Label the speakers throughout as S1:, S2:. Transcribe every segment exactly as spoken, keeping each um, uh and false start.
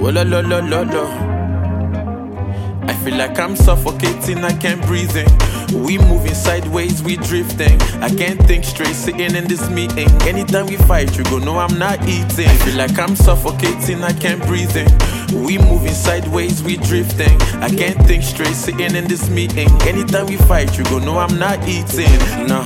S1: Oh la la la la la. I feel like I'm suffocating, I can't breathe in. We moving sideways, we drifting. I can't think straight, sitting in this meeting. Anytime we fight, you go know I'm not eating. I feel like I'm suffocating, I can't breathe in. We moving sideways, we drifting. I can't think straight, sitting in this meeting. Anytime we fight, you go know I'm not eating. No,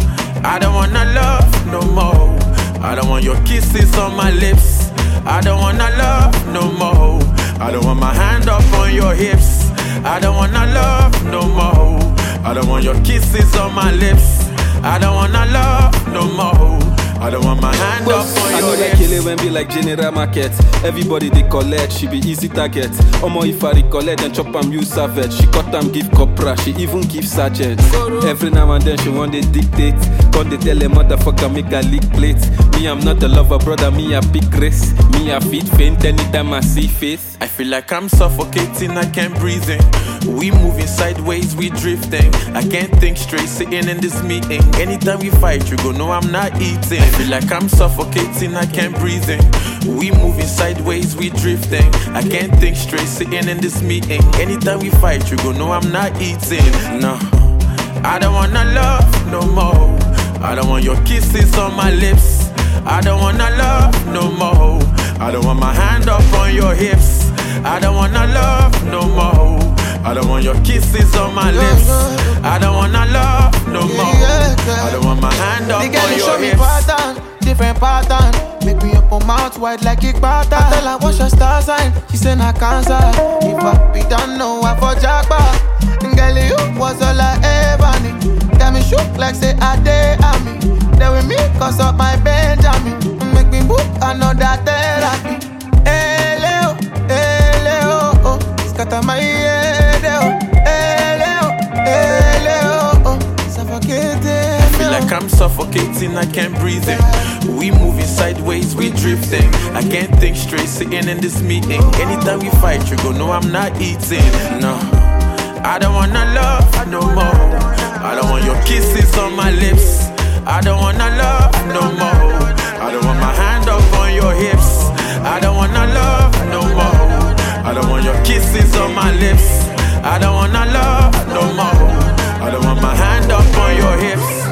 S1: I don't wanna love no more. I don't want your kisses on my lips. I don't wanna love no more. I don't want my hand up on your hips. I don't wanna love no more. I don't want your kisses on my lips. I don't wanna love no more. I don't want my hand up on
S2: I
S1: your
S2: know
S1: hips.
S2: that Kele when be like general market. Everybody they collect, she be easy target. Omo if I recollect and chop am use savage. She cut am give copra, she even give sergeant. Every now and then she want to dictate. Cause they tell a motherfucker make a leak plate. Me I'm not a lover brother, me a big race. Me a fit faint anytime I see face.
S1: I feel like I'm suffocating, I can't breathe in. We moving sideways, we drifting. I can't think straight, sitting in this meeting. Anytime we fight, you go know I'm not eating. I feel like I'm suffocating, I can't breathe in. We moving sideways, we drifting. I can't think straight, sitting in this meeting. Anytime we fight, you go know I'm not eating. No, I don't wanna love no more. I don't want your kisses on my lips. I don't wanna love no more. I don't want my hand up on your hips. I don't wanna love no more. I don't want your kisses on my lips. I don't wanna love no more. I don't want my hand up on your hips.
S3: Pattern, different pattern. Make me up on mouth wide like a pattern. I tell her what's your star sign. She say na cancer. If I be done, no I for jackpot. Girl, you was all I ever need. Got me shook like say I dare me. There with me cause up my Benjamin. Make me book another therapy. Hey Leo, hey Leo, oh. Scatter my head, oh. Hey Leo, hey Leo, oh. Suffocating.
S1: I feel like I'm suffocating, I can't breathe in. We moving sideways, we drifting. I can't think straight, sitting in this meeting. Anytime we fight, you go know I'm not eating. No, I don't wanna love no more. I don't want your kisses on my lips. I don't wanna love no more. I don't want my hand up on your hips. I don't wanna love no more. I don't want your kisses on my lips. I don't wanna love no more. I don't want my hand up on your hips.